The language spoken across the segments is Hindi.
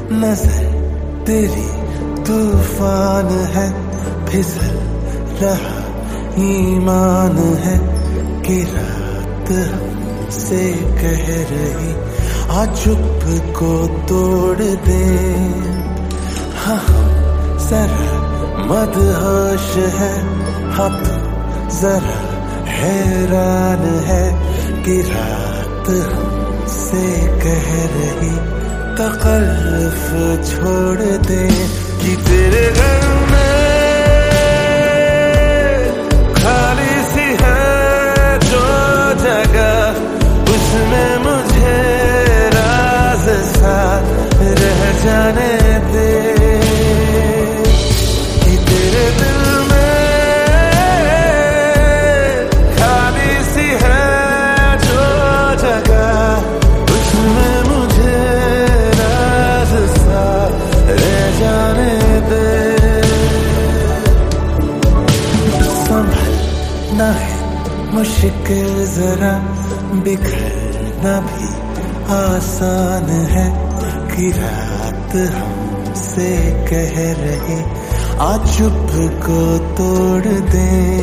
नजर तेरी तूफान है, फिसल रहा ईमान है कि रात हमसे कह रही आ चुप को तोड़ दे। हाँ जरा मदहोश है, हाँ तो जरा हैरान है कि रात हमसे कह रही तकल्लुफ छोड़ दे। कि तेरे घर में खाली सी है जो जगह, उसमें मुझे राज सा रह जाने दे। कि तेरे दिल में खाली सी है जो जगह, उसमें मुझे राज सा रह जाने दे। संभलना है मुश्किल जरा, बिखरना भी आसान है कि रात हमसे कह रही आ चुप को तोड़ दे।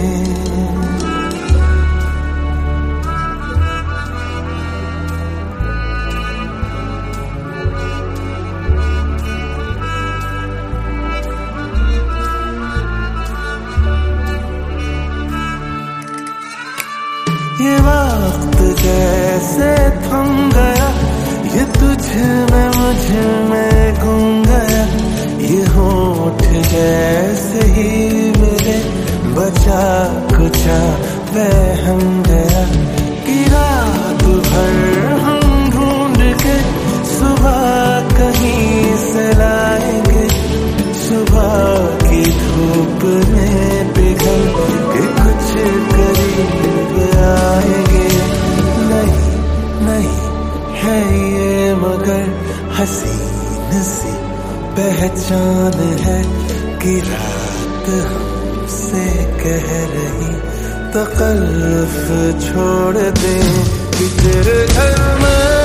ये वक्त जैसे थम गया, ये तुझ में मुझ में गुम गया। ये होठ जैसे ही मेरे बचा कुचा बहम गया। कि रात भर हम ढूंढ के सुबह कहीं से लाएंगे, सुबह की धूप में पिघल के कुछ करीब आएंगे। नहीं नहीं है ये मगर हसीन सी पहचान है कि रात हमसे कह रही तकल्लुफ छोड़ दे। कि तेरे घर में